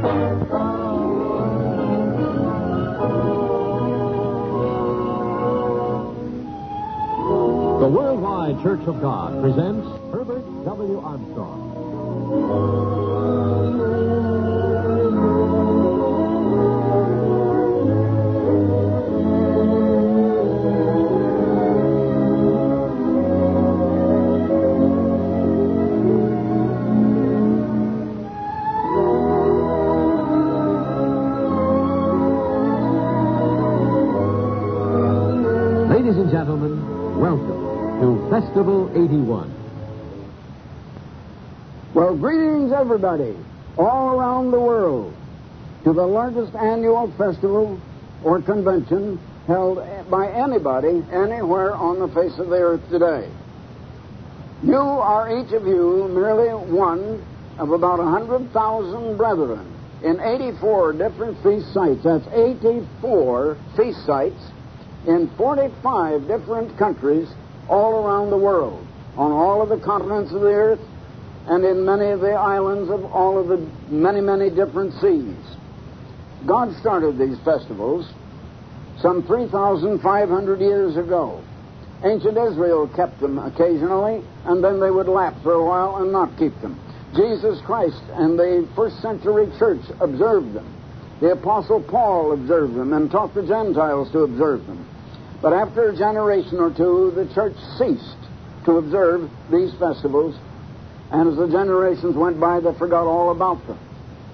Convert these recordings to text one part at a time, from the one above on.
The Worldwide Church of God presents Herbert W. Armstrong. Ladies and gentlemen, welcome to Festival 81. Well, greetings, everybody, all around the world, to the largest annual festival or convention held by anybody anywhere on the face of the earth today. You are, each of you, merely one of about 100,000 brethren in 84 different feast sites. That's 84 feast sites in 45 different countries all around the world, on all of the continents of the earth, and in many of the islands of all of the many, many different seas. God started these festivals some 3,500 years ago. Ancient Israel kept them occasionally, and then they would lapse for a while and not keep them. Jesus Christ and the first century church observed them. The Apostle Paul observed them and taught the Gentiles to observe them. But after a generation or two, the church ceased to observe these festivals, and as the generations went by, they forgot all about them.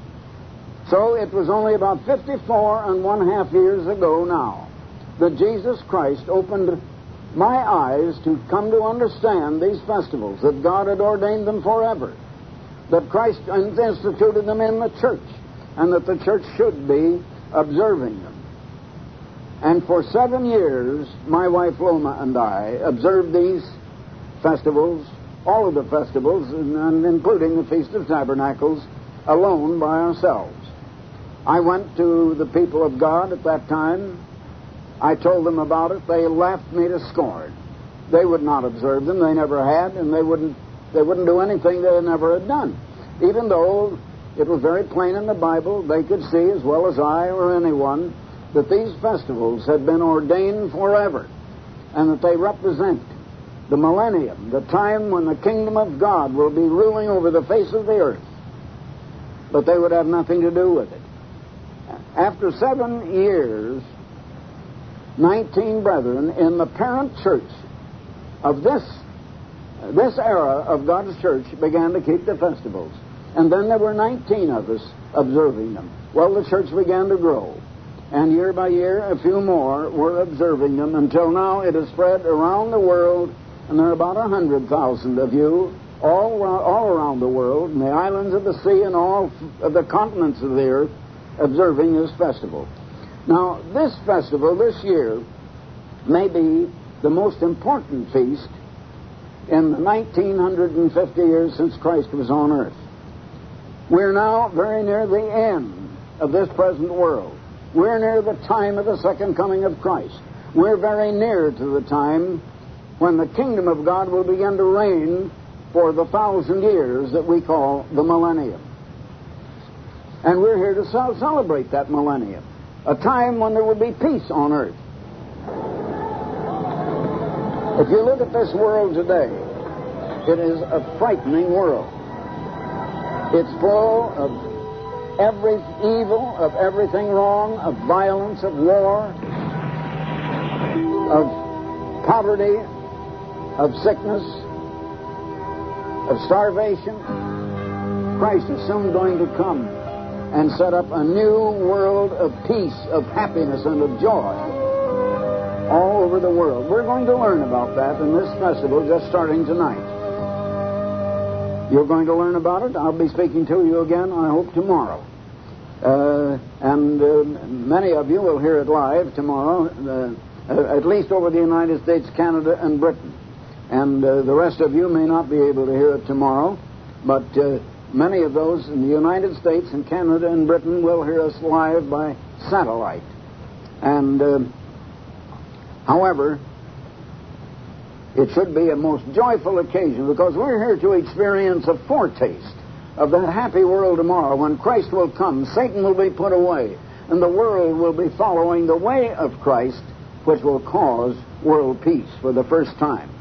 So it was only about 54½ years ago now that Jesus Christ opened my eyes to come to understand these festivals, that God had ordained them forever, that Christ instituted them in the church, and that the church should be observing them. And for 7 years, my wife Loma and I observed these festivals, all of the festivals, and including the Feast of Tabernacles, alone by ourselves. I went to the people of God at that time. I told them about it. They laughed me to scorn. They would not observe them. They never had, and they wouldn't do anything they never had done. Even though it was very plain in the Bible, they could see as well as I or anyone that these festivals had been ordained forever, and that they represent the millennium, the time when the kingdom of God will be ruling over the face of the earth. But they would have nothing to do with it. After 7 years, 19 brethren in the parent church of this era of God's church began to keep the festivals. And then there were 19 of us observing them. Well, the church began to grow. And year by year, a few more were observing them, until now it has spread around the world, and there are about 100,000 of you all around the world, in the islands of the sea and all of the continents of the earth, observing this festival. Now, this festival this year may be the most important feast in the 1950 years since Christ was on earth. We're now very near the end of this present world. We're near the time of the second coming of Christ. We're very near to the time when the kingdom of God will begin to reign for the 1,000 years that we call the millennium. And we're here to celebrate that millennium, a time when there will be peace on earth. If you look at this world today, it is a frightening world. It's full of every evil, of everything wrong, of violence, of war, of poverty, of sickness, of starvation. Christ is soon going to come and set up a new world of peace, of happiness, and of joy all over the world. We're going to learn about that in this festival just starting tonight. You're going to learn about it. I'll be speaking to you again, I hope, tomorrow. Many of you will hear it live tomorrow, at least over the United States, Canada, and Britain. And the rest of you may not be able to hear it tomorrow, but many of those in the United States and Canada and Britain will hear us live by satellite. And, however, it should be a most joyful occasion, because we're here to experience a foretaste of that happy world tomorrow when Christ will come, Satan will be put away, and the world will be following the way of Christ, which will cause world peace for the first time.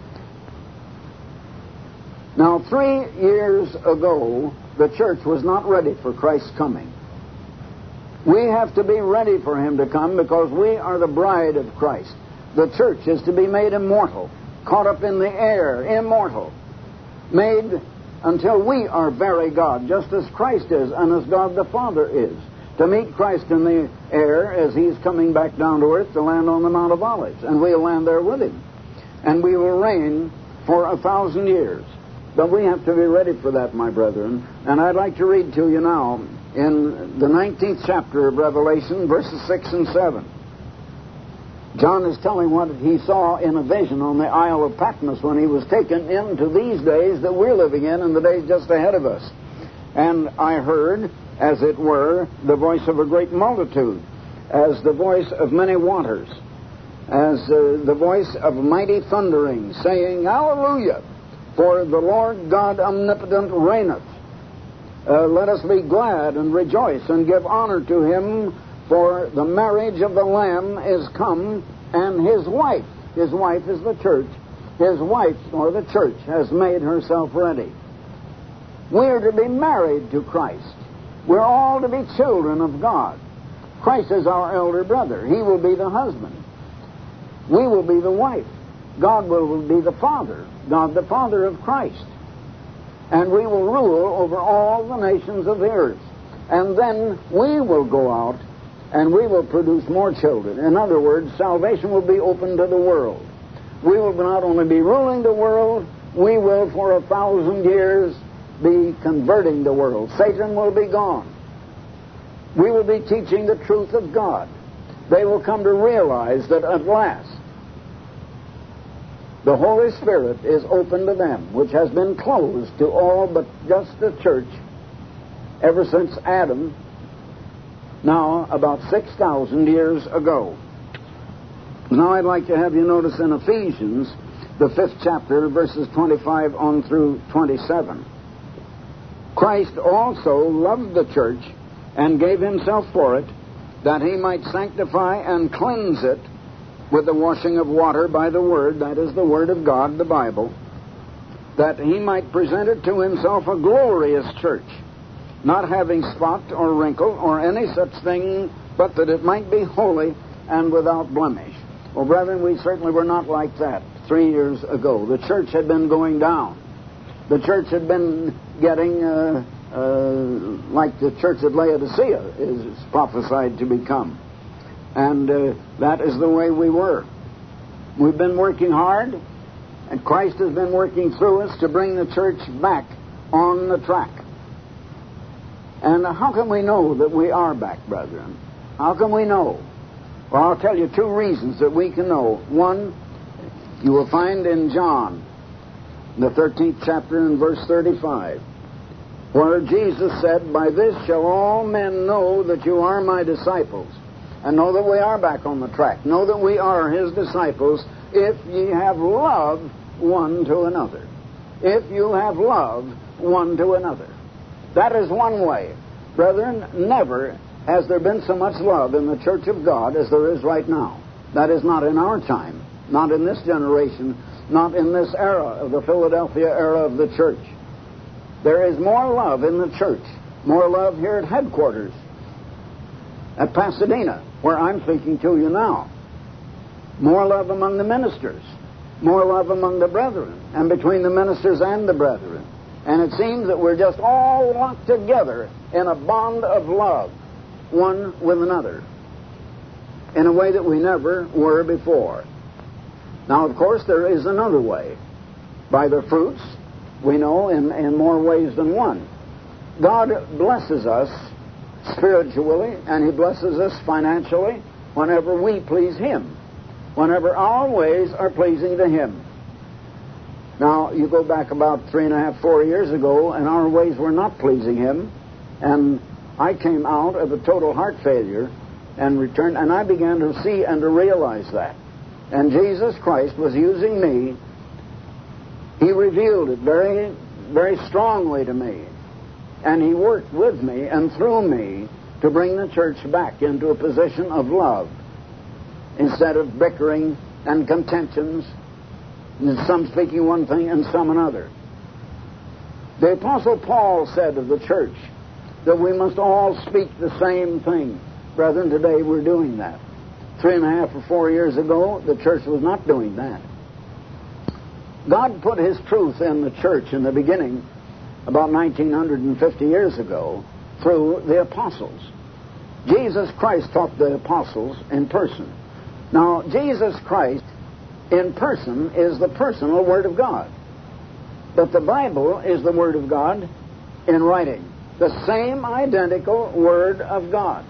Now, 3 years ago, the church was not ready for Christ's coming. We have to be ready for Him to come because we are the bride of Christ. The church is to be made immortal, caught up in the air, immortal, made until we are very God, just as Christ is and as God the Father is, to meet Christ in the air as He's coming back down to earth to land on the Mount of Olives. And we'll land there with Him. And we will reign for 1,000 years. But we have to be ready for that, my brethren. And I'd like to read to you now in the 19th chapter of Revelation, verses 6 and 7. John is telling what he saw in a vision on the Isle of Patmos when he was taken into these days that we're living in and the days just ahead of us. And I heard, as it were, the voice of a great multitude, as the voice of many waters, as the voice of mighty thundering, saying, Hallelujah! For the Lord God omnipotent reigneth. Let us be glad and rejoice and give honor to Him, for the marriage of the Lamb is come, and His wife is the church, His wife, or the church, has made herself ready. We are to be married to Christ. We're all to be children of God. Christ is our elder brother. He will be the husband. We will be the wife. God will be the father, God the Father of Christ. And we will rule over all the nations of the earth. And then we will go out and we will produce more children. In other words, salvation will be open to the world. We will not only be ruling the world, we will for 1,000 years be converting the world. Satan will be gone. We will be teaching the truth of God. They will come to realize that at last the Holy Spirit is open to them, which has been closed to all but just the church ever since Adam, now about 6,000 years ago. Now I'd like to have you notice in Ephesians, the 5th chapter, verses 25 on through 27. Christ also loved the church and gave Himself for it, that He might sanctify and cleanse it with the washing of water by the Word, that is the Word of God, the Bible, that He might present it to Himself a glorious church, not having spot or wrinkle or any such thing, but that it might be holy and without blemish. Well, brethren, we certainly were not like that 3 years ago. The church had been going down. The church had been getting like the church at Laodicea is prophesied to become. And that is the way we were. We've been working hard, and Christ has been working through us to bring the church back on the track. And how can we know that we are back, brethren? How can we know? Well, I'll tell you 2 reasons that we can know. One, you will find in John, the 13th chapter and verse 35, where Jesus said, By this shall all men know that you are my disciples, and know that we are back on the track. Know that we are His disciples if ye have love one to another. If you have love one to another. That is one way. Brethren, never has there been so much love in the church of God as there is right now. That is not in our time, not in this generation, not in this era of the Philadelphia era of the church. There is more love in the church, more love here at headquarters, at Pasadena, where I'm speaking to you now. More love among the ministers, more love among the brethren, and between the ministers and the brethren. And it seems that we're just all locked together in a bond of love, one with another, in a way that we never were before. Now, of course, there is another way. By their fruits, we know in more ways than one. God blesses us spiritually, and He blesses us financially whenever we please Him, whenever our ways are pleasing to Him. Now, you go back about 3.5, 4 years ago, and our ways were not pleasing Him, and I came out of a total heart failure and returned, and I began to see and to realize that. And Jesus Christ was using me. He revealed it very, very strongly to me. And He worked with me and through me to bring the church back into a position of love instead of bickering and contentions, and some speaking one thing and some another. The Apostle Paul said of the church that we must all speak the same thing. Brethren, today we're doing that. 3.5 or 4 years ago, the church was not doing that. God put His truth in the church in the beginning, about 1950 years ago, through the apostles. Jesus Christ taught the apostles in person. Now, Jesus Christ in person is the personal Word of God. But the Bible is the Word of God in writing. The same identical Word of God.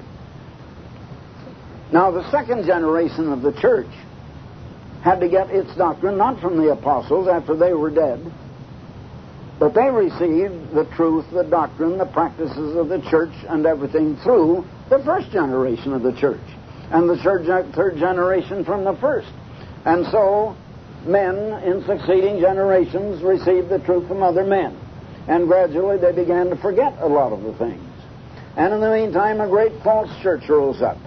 Now, the second generation of the church had to get its doctrine not from the apostles after they were dead, but they received the truth, the doctrine, the practices of the church and everything through the first generation of the church, and the third generation from the first. And so, men in succeeding generations received the truth from other men, and gradually they began to forget a lot of the things. And in the meantime, a great false church rose up,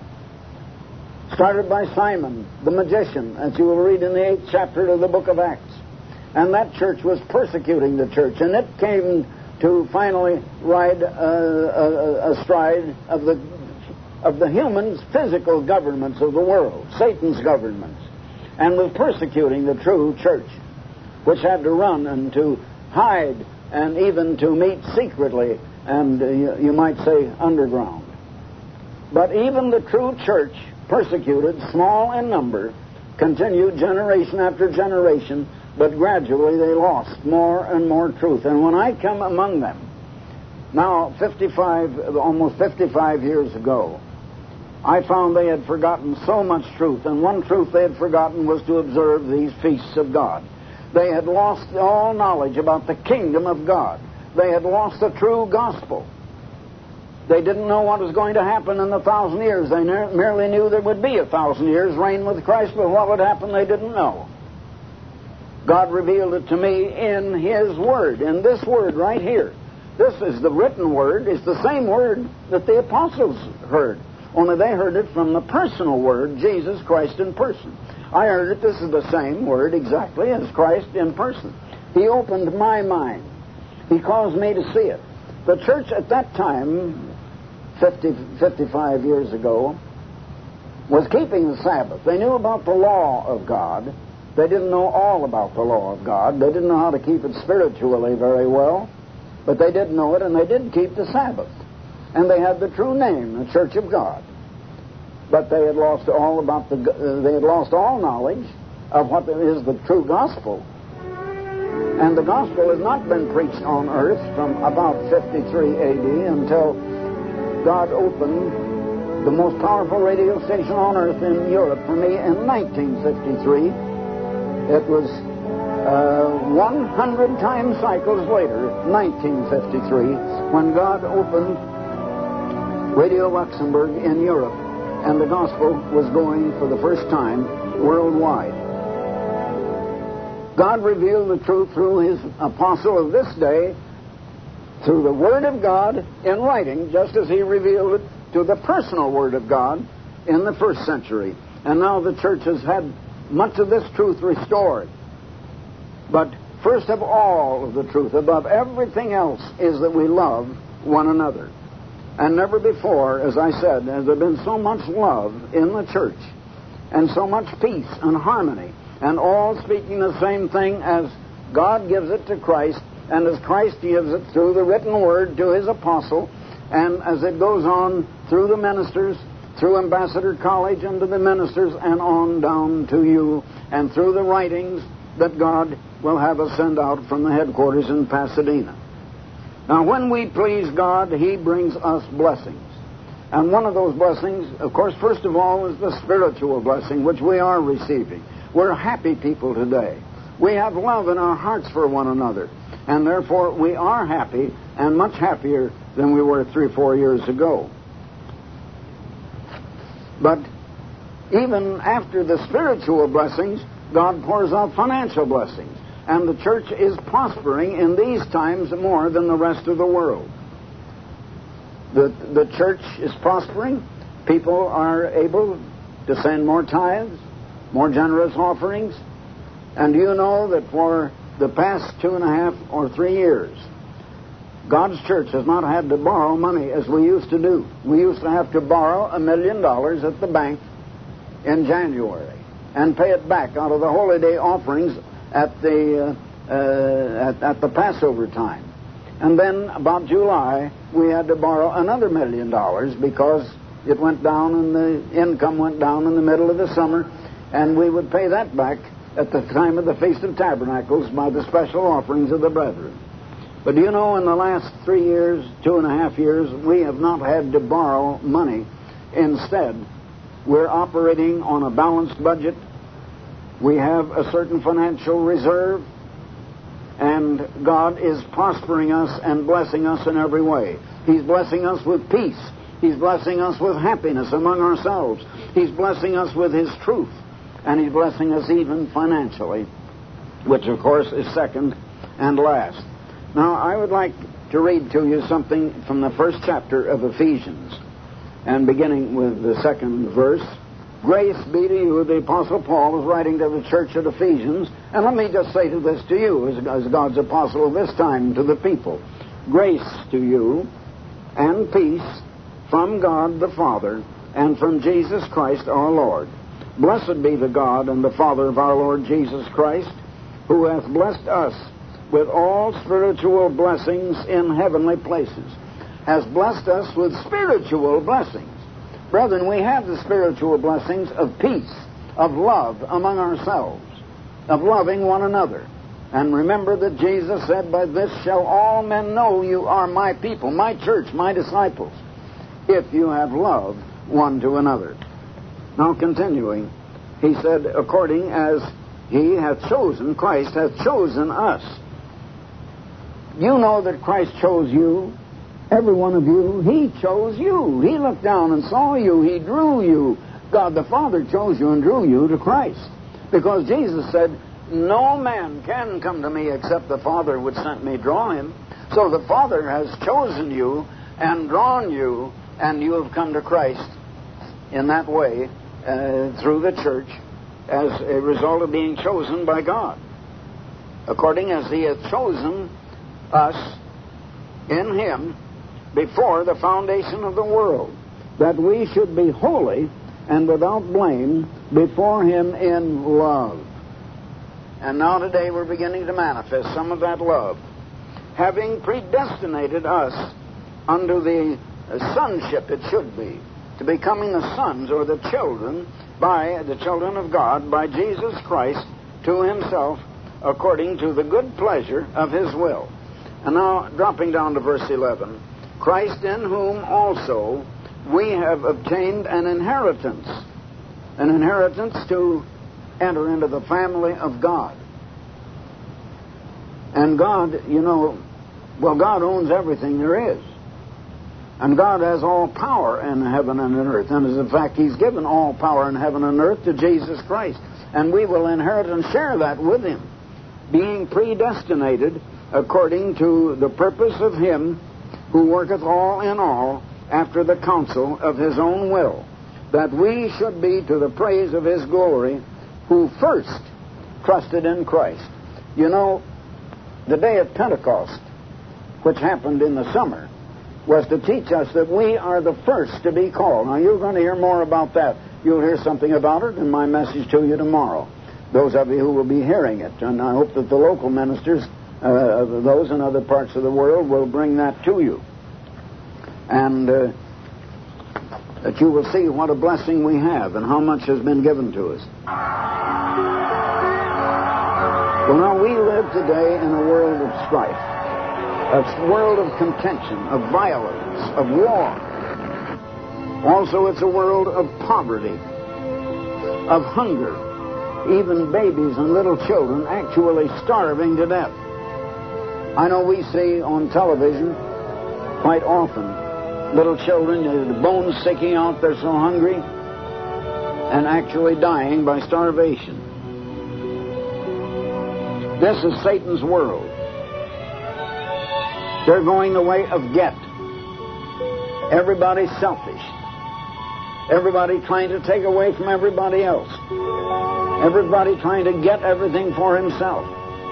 started by Simon, the magician, as you will read in the 8th chapter of the book of Acts. And that church was persecuting the church, and it came to finally ride astride of the humans' physical governments of the world, Satan's governments, and was persecuting the true church, which had to run and to hide and even to meet secretly and, you might say, underground. But even the true church, persecuted, small in number, continued generation after generation, but gradually they lost more and more truth. And when I come among them, now almost 55 years ago, I found they had forgotten so much truth. And one truth they had forgotten was to observe these feasts of God. They had lost all knowledge about the kingdom of God. They had lost the true gospel. They didn't know what was going to happen in the 1,000 years. They merely knew there would be 1,000 years reign with Christ, but what would happen they didn't know. God revealed it to me in His Word, in this Word right here. This is the written Word. It's the same Word that the apostles heard, only they heard it from the personal Word, Jesus Christ in person. I heard it. This is the same Word exactly as Christ in person. He opened my mind. He caused me to see it. The church at that time, 55 years ago, was keeping the Sabbath. They knew about the law of God. They didn't know all about the law of God. They didn't know how to keep it spiritually very well, but they did know it, and they did keep the Sabbath. And they had the true name, the Church of God. But they had lost all knowledge of what is the true gospel. And the gospel has not been preached on earth from about 53 A.D. until God opened the most powerful radio station on earth in Europe for me in 1953. It was 100 time cycles later, 1953, when God opened Radio Luxembourg in Europe, and the gospel was going for the first time worldwide. God revealed the truth through His apostle of this day, through the Word of God in writing, just as He revealed it to the personal Word of God in the first century. And now the church has had much of this truth restored. But first of all of the truth, above everything else, is that we love one another. And never before, as I said, has there been so much love in the church, and so much peace and harmony, and all speaking the same thing as God gives it to Christ, and as Christ gives it through the written Word to His apostle, and as it goes on through the ministers, through Ambassador College and to the ministers, and on down to you, and through the writings that God will have us send out from the headquarters in Pasadena. Now, when we please God, He brings us blessings. And one of those blessings, of course, first of all, is the spiritual blessing, which we are receiving. We're happy people today. We have love in our hearts for one another. And therefore, we are happy, and much happier than we were 3 or 4 years ago. But even after the spiritual blessings, God pours out financial blessings. And the church is prospering in these times more than the rest of the world. The church is prospering. People are able to send more tithes, more generous offerings. And do you know that for the past 2.5 or 3 years, God's church has not had to borrow money as we used to do. We used to have to borrow $1 million at the bank in January and pay it back out of the holy day offerings at the Passover time. And then about July, we had to borrow another $1 million because it went down and the income went down in the middle of the summer, and we would pay that back at the time of the Feast of Tabernacles by the special offerings of the brethren. But do you know, in the last 3 years, 2.5 years, we have not had to borrow money. Instead, we're operating on a balanced budget. We have a certain financial reserve, and God is prospering us and blessing us in every way. He's blessing us with peace. He's blessing us with happiness among ourselves. He's blessing us with His truth. And He's blessing us even financially, which, of course, is second and last. Now, I would like to read to you something from the first chapter of Ephesians, and beginning with the second verse. Grace be to you, the Apostle Paul is writing to the church at Ephesians, and let me just say this to you, as God's apostle this time to the people. Grace to you and peace from God the Father and from Jesus Christ our Lord. Blessed be the God and the Father of our Lord Jesus Christ, who hath blessed us with all spiritual blessings in heavenly places. Has blessed us with spiritual blessings. Brethren, we have the spiritual blessings of peace, of love among ourselves, of loving one another. And remember that Jesus said, by this shall all men know you are my people, my church, my disciples, if you have love one to another. Now, continuing, he said, according as He hath chosen, Christ hath chosen us. You know that Christ chose you, every one of you. He chose you. He looked down and saw you. He drew you. God the Father chose you and drew you to Christ. Because Jesus said, no man can come to me except the Father would send me draw him. So the Father has chosen you and drawn you, and you have come to Christ in that way, through the church, as a result of being chosen by God, according as He hath chosen us in Him before the foundation of the world, that we should be holy and without blame before Him in love. And now today we're beginning to manifest some of that love, having predestinated us unto the sonship, it should be, to becoming the sons or the children by the children of God by Jesus Christ to Himself, according to the good pleasure of His will. And now, dropping down to verse 11, Christ in whom also we have obtained an inheritance to enter into the family of God. And God, you know, God owns everything there is. And God has all power in heaven and in earth. And as a fact, He's given all power in heaven and earth to Jesus Christ. And we will inherit and share that with Him, being predestinated according to the purpose of Him who worketh all in all after the counsel of His own will, that we should be to the praise of His glory, who first trusted in Christ. You know, the day of Pentecost, which happened in the summer, was to teach us that we are the first to be called. Now, you're going to hear more about that. You'll hear something about it in my message to you tomorrow, those of you who will be hearing it. And I hope that the local ministers, those in other parts of the world, will bring that to you. And that you will see what a blessing we have and how much has been given to us. Well, now, we live today in a world of strife, a world of contention, of violence, of war. Also, it's a world of poverty, of hunger, even babies and little children actually starving to death. I know we see on television quite often little children, their bones sticking out, they're so hungry, and actually dying by starvation. This is Satan's world. They're going the way of get. Everybody's selfish. Everybody trying to take away from everybody else. Everybody trying to get everything for himself.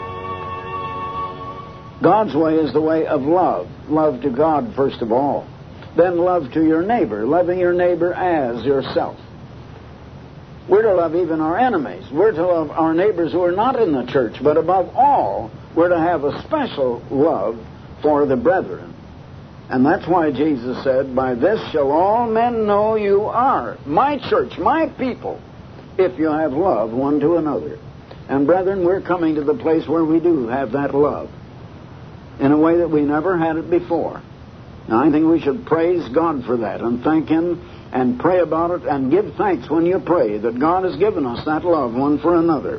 God's way is the way of love. Love to God, first of all. Then love to your neighbor, loving your neighbor as yourself. We're to love even our enemies. We're to love our neighbors who are not in the church. But above all, we're to have a special love for the brethren. And that's why Jesus said, "By this shall all men know you are my church, my people, if you have love one to another." And brethren, we're coming to the place where we do have that love in a way that we never had it before. Now, I think we should praise God for that and thank Him and pray about it and give thanks when you pray that God has given us that love one for another.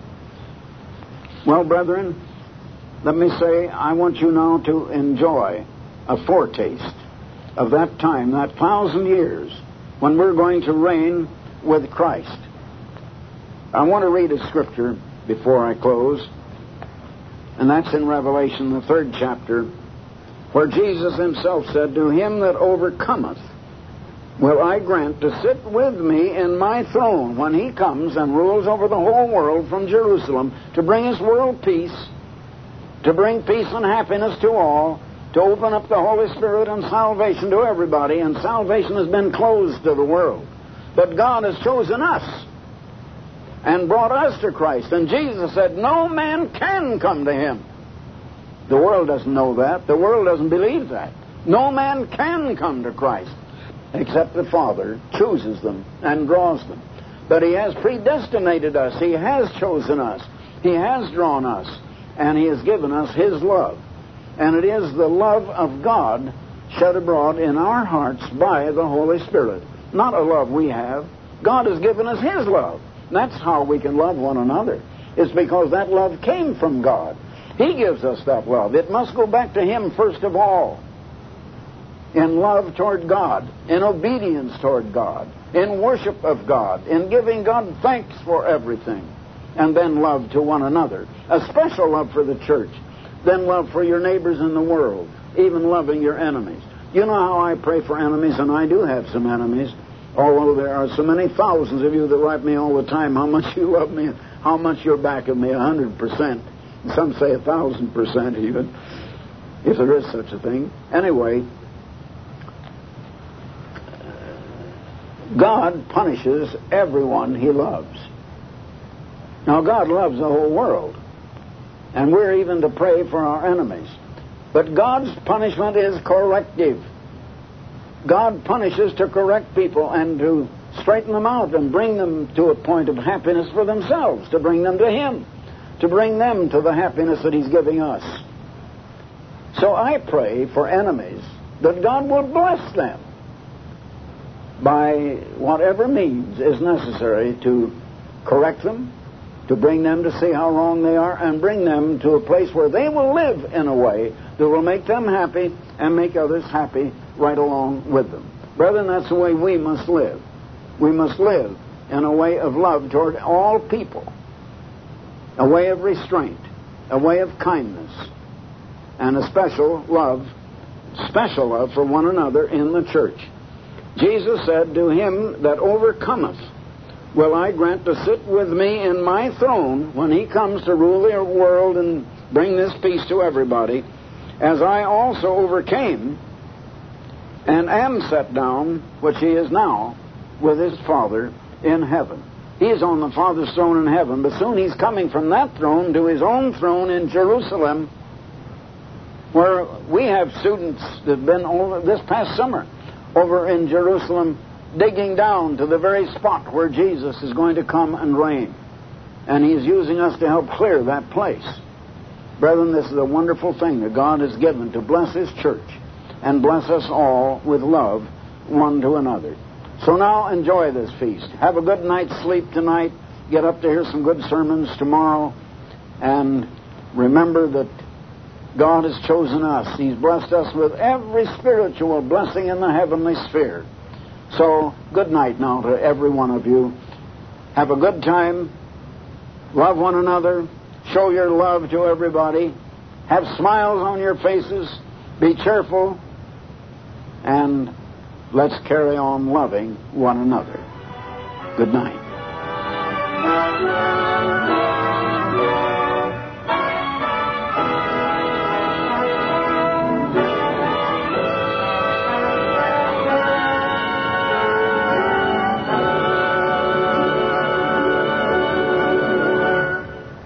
Well, brethren, let me say, I want you now to enjoy a foretaste of that time, that 1,000 years, when we're going to reign with Christ. I want to read a scripture before I close, and that's in Revelation, the 3rd chapter, where Jesus himself said, "To him that overcometh will I grant to sit with me in my throne when he comes and rules over the whole world from Jerusalem, to bring his world peace, to bring peace and happiness to all, to open up the Holy Spirit and salvation to everybody." And salvation has been closed to the world. But God has chosen us and brought us to Christ. And Jesus said, "No man can come to him." The world doesn't know that. The world doesn't believe that. No man can come to Christ except the Father chooses them and draws them. But He has predestinated us. He has chosen us. He has drawn us. And He has given us His love. And it is the love of God shed abroad in our hearts by the Holy Spirit. Not a love we have. God has given us His love. That's how we can love one another. It's because that love came from God. He gives us that love. It must go back to Him first of all. In love toward God, in obedience toward God, in worship of God, in giving God thanks for everything, and then love to one another. A special love for the church, then love for your neighbors in the world, even loving your enemies. You know how I pray for enemies, and I do have some enemies, although there are so many thousands of you that write me all the time how much you love me, how much you're backing me, 100%. Some say 1,000% even, if there is such a thing. Anyway, God punishes everyone He loves. Now, God loves the whole world, and we're even to pray for our enemies. But God's punishment is corrective. God punishes to correct people and to straighten them out and bring them to a point of happiness for themselves, to bring them to Him, to bring them to the happiness that He's giving us. So I pray for enemies that God will bless them by whatever means is necessary to correct them, to bring them to see how wrong they are, and bring them to a place where they will live in a way that will make them happy and make others happy right along with them. Brethren, that's the way we must live. We must live in a way of love toward all people, a way of restraint, a way of kindness, and a special love for one another in the church. Jesus said, "To him that overcometh will I grant to sit with me in my throne when he comes to rule the world and bring this peace to everybody, as I also overcame and am set down, which he is now, with his Father in heaven." He is on the Father's throne in heaven, but soon he's coming from that throne to his own throne in Jerusalem, where we have students that have been over this past summer over in Jerusalem, digging down to the very spot where Jesus is going to come and reign. And He's using us to help clear that place. Brethren, this is a wonderful thing that God has given to bless His church and bless us all with love one to another. So now enjoy this feast. Have a good night's sleep tonight. Get up to hear some good sermons tomorrow. And remember that God has chosen us. He's blessed us with every spiritual blessing in the heavenly sphere. So, good night now to every one of you. Have a good time. Love one another. Show your love to everybody. Have smiles on your faces. Be cheerful. And let's carry on loving one another. Good night.